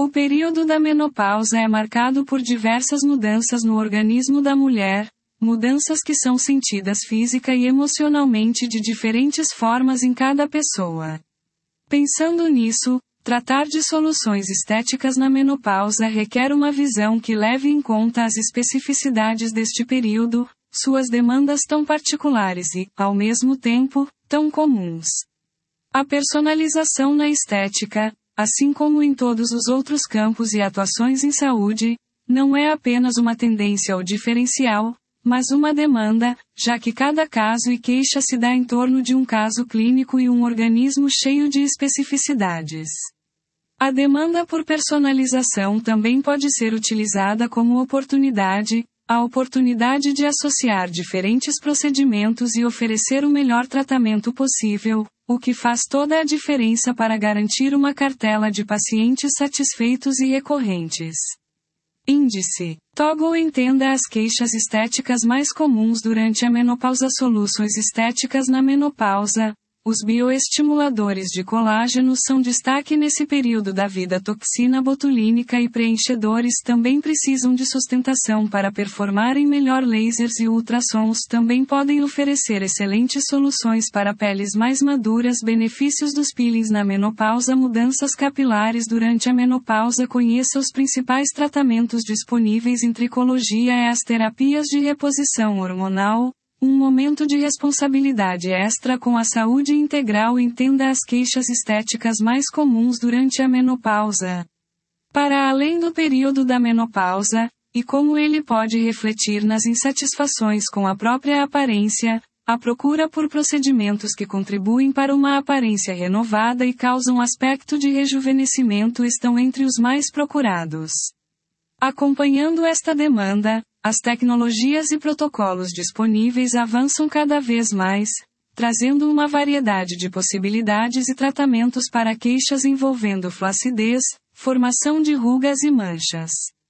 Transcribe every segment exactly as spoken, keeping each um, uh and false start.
O período da menopausa é marcado por diversas mudanças no organismo da mulher, mudanças que são sentidas física e emocionalmente de diferentes formas em cada pessoa. Pensando nisso, tratar de soluções estéticas na menopausa requer uma visão que leve em conta as especificidades deste período, suas demandas tão particulares e, ao mesmo tempo, tão comuns. A personalização na estética, assim como em todos os outros campos e atuações em saúde, não é apenas uma tendência ou diferencial, mas uma demanda, já que cada caso e queixa se dá em torno de um caso clínico e um organismo cheio de especificidades. A demanda por personalização também pode ser utilizada como oportunidade, a oportunidade de associar diferentes procedimentos e oferecer o melhor tratamento possível, o que faz toda a diferença para garantir uma cartela de pacientes satisfeitos e recorrentes. Índice. Toggle entenda as queixas estéticas mais comuns durante a menopausa. Soluções estéticas na menopausa. Os bioestimuladores de colágeno são destaque nesse período da vida. Toxina botulínica e preenchedores também precisam de sustentação para performarem melhor. Lasers e ultrassons também podem oferecer excelentes soluções para peles mais maduras. Benefícios dos peelings na menopausa. Mudanças capilares durante a menopausa. Conheça os principais tratamentos disponíveis em tricologia e as terapias de reposição hormonal. Um momento de responsabilidade extra com a saúde integral. Entenda as queixas estéticas mais comuns durante a menopausa. Para além do período da menopausa, e como ele pode refletir nas insatisfações com a própria aparência, a procura por procedimentos que contribuem para uma aparência renovada e causam aspecto de rejuvenescimento estão entre os mais procurados. Acompanhando esta demanda, as tecnologias e protocolos disponíveis avançam cada vez mais, trazendo uma variedade de possibilidades e tratamentos para queixas envolvendo flacidez, formação de rugas e manchas.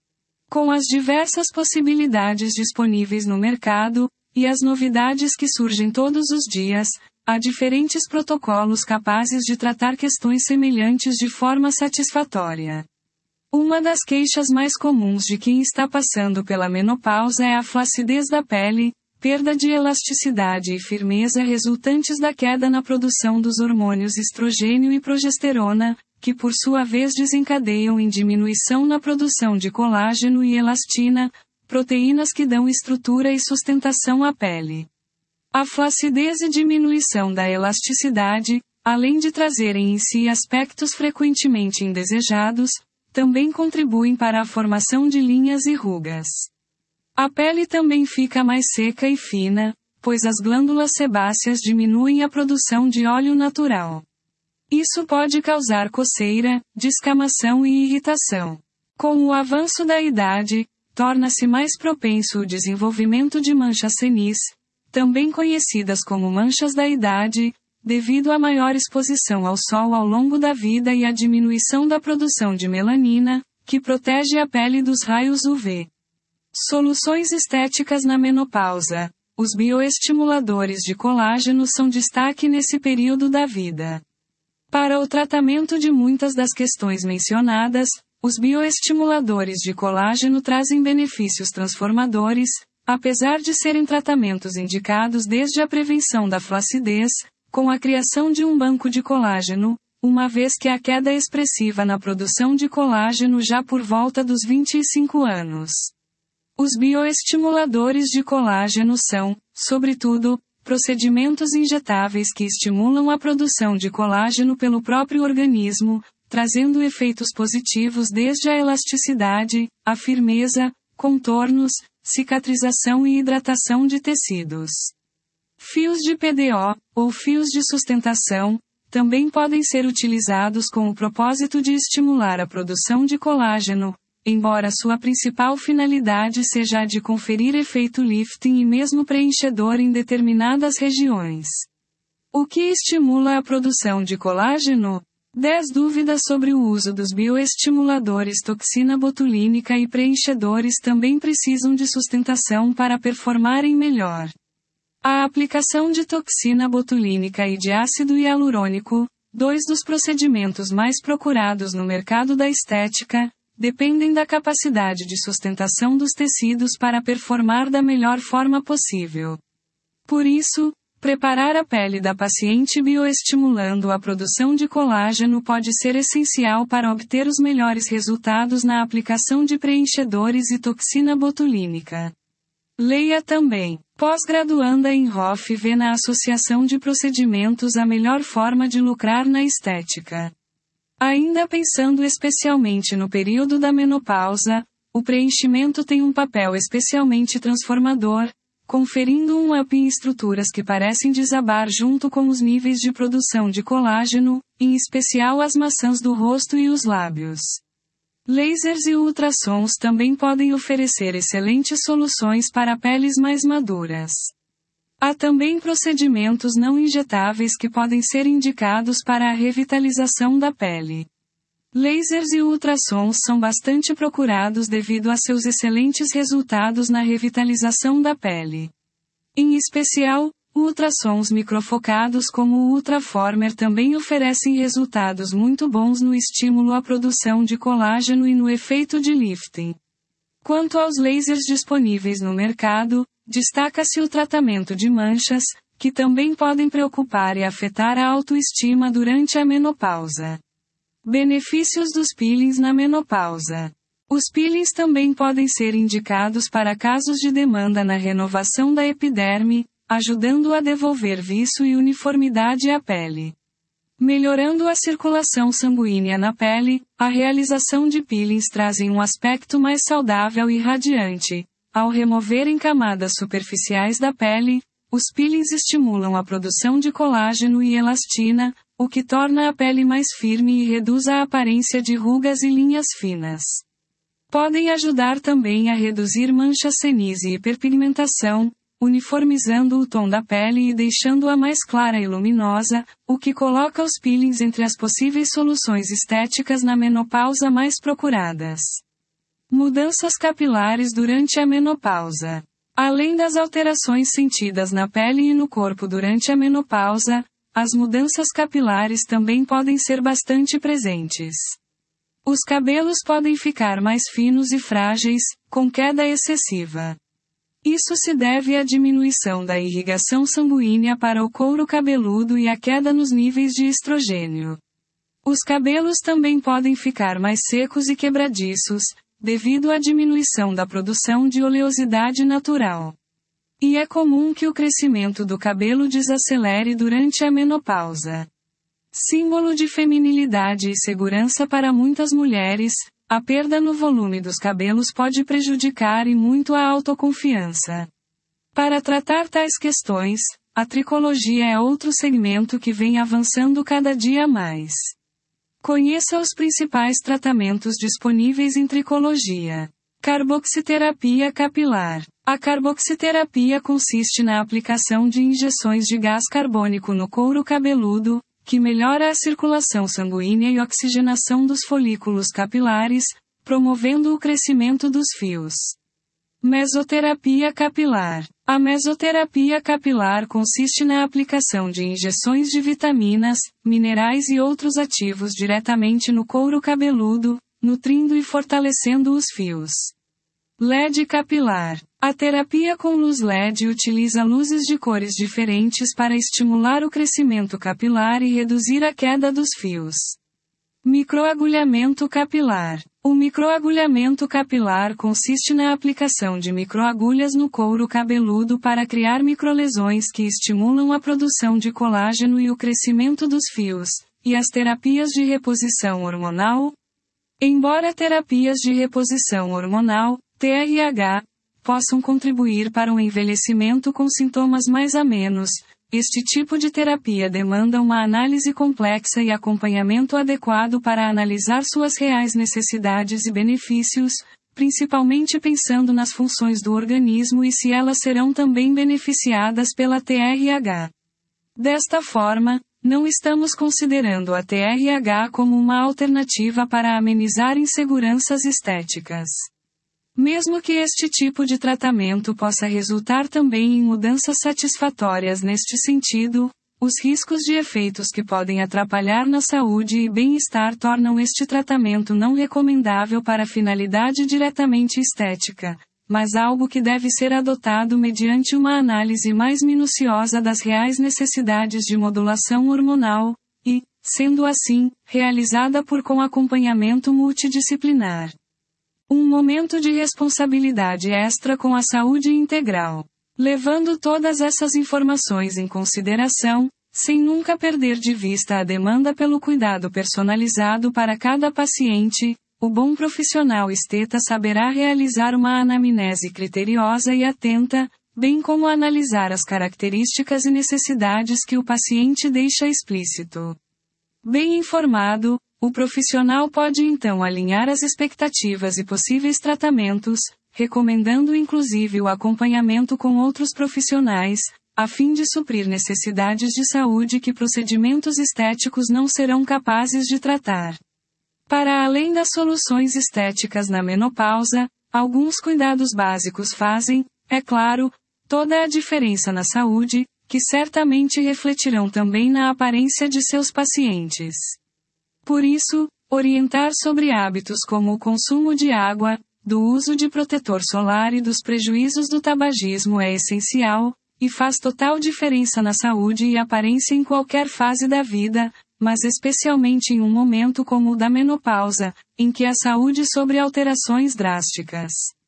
Com as diversas possibilidades disponíveis no mercado, e as novidades que surgem todos os dias, há diferentes protocolos capazes de tratar questões semelhantes de forma satisfatória. Uma das queixas mais comuns de quem está passando pela menopausa é a flacidez da pele, perda de elasticidade e firmeza resultantes da queda na produção dos hormônios estrogênio e progesterona, que por sua vez desencadeiam em diminuição na produção de colágeno e elastina, proteínas que dão estrutura e sustentação à pele. A flacidez e diminuição da elasticidade, além de trazerem em si aspectos frequentemente indesejados, também contribuem para a formação de linhas e rugas. A pele também fica mais seca e fina, pois as glândulas sebáceas diminuem a produção de óleo natural. Isso pode causar coceira, descamação e irritação. Com o avanço da idade, torna-se mais propenso o desenvolvimento de manchas senis, também conhecidas como manchas da idade, devido à maior exposição ao sol ao longo da vida e à diminuição da produção de melanina, que protege a pele dos raios U V. Soluções estéticas na menopausa. Os bioestimuladores de colágeno são destaque nesse período da vida. Para o tratamento de muitas das questões mencionadas, os bioestimuladores de colágeno trazem benefícios transformadores, apesar de serem tratamentos indicados desde a prevenção da flacidez, com a criação de um banco de colágeno, uma vez que a queda expressiva na produção de colágeno já por volta dos vinte e cinco anos. Os bioestimuladores de colágeno são, sobretudo, procedimentos injetáveis que estimulam a produção de colágeno pelo próprio organismo, trazendo efeitos positivos desde a elasticidade, a firmeza, contornos, cicatrização e hidratação de tecidos. Fios de P D O, ou fios de sustentação, também podem ser utilizados com o propósito de estimular a produção de colágeno, embora sua principal finalidade seja a de conferir efeito lifting e mesmo preenchedor em determinadas regiões. O que estimula a produção de colágeno? dez dúvidas sobre o uso dos bioestimuladores. Toxina botulínica e preenchedores também precisam de sustentação para performarem melhor. A aplicação de toxina botulínica e de ácido hialurônico, Dois dos procedimentos mais procurados no mercado da estética dependem da capacidade de sustentação dos tecidos para performar da melhor forma possível. Por isso, preparar a pele da paciente bioestimulando a produção de colágeno pode ser essencial para obter os melhores resultados na aplicação de preenchedores e toxina botulínica. Leia também. Pós-graduanda em R O F vê na associação de procedimentos a melhor forma de lucrar na estética. Ainda pensando especialmente no período da menopausa, o preenchimento tem um papel especialmente transformador, conferindo um up em estruturas que parecem desabar junto com os níveis de produção de colágeno, em especial as maçãs do rosto e os lábios. Lasers e ultrassons também podem oferecer excelentes soluções para peles mais maduras. Há também procedimentos não injetáveis que podem ser indicados para a revitalização da pele. Lasers e ultrassons são bastante procurados devido a seus excelentes resultados na revitalização da pele. Em especial, ultrassons microfocados como o Ultraformer também oferecem resultados muito bons no estímulo à produção de colágeno e no efeito de lifting. Quanto aos lasers disponíveis no mercado, destaca-se o tratamento de manchas, que também podem preocupar e afetar a autoestima durante a menopausa. Benefícios dos peelings na menopausa. Os peelings também podem ser indicados para casos de demanda na renovação da epiderme, ajudando a devolver viço e uniformidade à pele. Melhorando a circulação sanguínea na pele, a realização de peelings trazem um aspecto mais saudável e radiante. Ao removerem camadas superficiais da pele, os peelings estimulam a produção de colágeno e elastina, o que torna a pele mais firme e reduz a aparência de rugas e linhas finas. Podem ajudar também a reduzir manchas senis e hiperpigmentação, uniformizando o tom da pele e deixando-a mais clara e luminosa, o que coloca os peelings entre as possíveis soluções estéticas na menopausa mais procuradas. Mudanças capilares durante a menopausa. Além das alterações sentidas na pele e no corpo durante a menopausa, as mudanças capilares também podem ser bastante presentes. Os cabelos podem ficar mais finos e frágeis, com queda excessiva. Isso se deve à diminuição da irrigação sanguínea para o couro cabeludo e à queda nos níveis de estrogênio. Os cabelos também podem ficar mais secos e quebradiços, devido à diminuição da produção de oleosidade natural. E é comum que o crescimento do cabelo desacelere durante a menopausa. Símbolo de feminilidade e segurança para muitas mulheres, a perda no volume dos cabelos pode prejudicar e muito a autoconfiança. Para tratar tais questões, a tricologia é outro segmento que vem avançando cada dia mais. Conheça os principais tratamentos disponíveis em tricologia. Carboxiterapia capilar. A carboxiterapia consiste na aplicação de injeções de gás carbônico no couro cabeludo, que melhora a circulação sanguínea e oxigenação dos folículos capilares, promovendo o crescimento dos fios. Mesoterapia capilar. A mesoterapia capilar consiste na aplicação de injeções de vitaminas, minerais e outros ativos diretamente no couro cabeludo, nutrindo e fortalecendo os fios. L E D capilar. A terapia com luz L E D utiliza luzes de cores diferentes para estimular o crescimento capilar e reduzir a queda dos fios. Microagulhamento capilar. O microagulhamento capilar consiste na aplicação de microagulhas no couro cabeludo para criar microlesões que estimulam a produção de colágeno e o crescimento dos fios, e as terapias de reposição hormonal. Embora terapias de reposição hormonal, T R H, possam contribuir para um envelhecimento com sintomas mais amenos, este tipo de terapia demanda uma análise complexa e acompanhamento adequado para analisar suas reais necessidades e benefícios, principalmente pensando nas funções do organismo e se elas serão também beneficiadas pela T R H. Desta forma, não estamos considerando a T R H como uma alternativa para amenizar inseguranças estéticas. Mesmo que este tipo de tratamento possa resultar também em mudanças satisfatórias neste sentido, Os riscos de efeitos que podem atrapalhar na saúde e bem-estar tornam este tratamento não recomendável para finalidade diretamente estética, mas algo que deve ser adotado mediante uma análise mais minuciosa das reais necessidades de modulação hormonal, e, sendo assim, realizada por com acompanhamento multidisciplinar. Um momento de responsabilidade extra com a saúde integral. Levando todas essas informações em consideração, sem nunca perder de vista a demanda pelo cuidado personalizado para cada paciente, o bom profissional esteta saberá realizar uma anamnese criteriosa e atenta, bem como analisar as características e necessidades que o paciente deixa explícito. Bem informado, o profissional pode então alinhar as expectativas e possíveis tratamentos, recomendando inclusive o acompanhamento com outros profissionais, a fim de suprir necessidades de saúde que procedimentos estéticos não serão capazes de tratar. Para além das soluções estéticas na menopausa, alguns cuidados básicos fazem, é claro, toda a diferença na saúde, que certamente refletirão também na aparência de seus pacientes. Por isso, orientar sobre hábitos como o consumo de água, do uso de protetor solar e dos prejuízos do tabagismo é essencial, e faz total diferença na saúde e aparência em qualquer fase da vida, mas especialmente em um momento como o da menopausa, em que a saúde sofre alterações drásticas.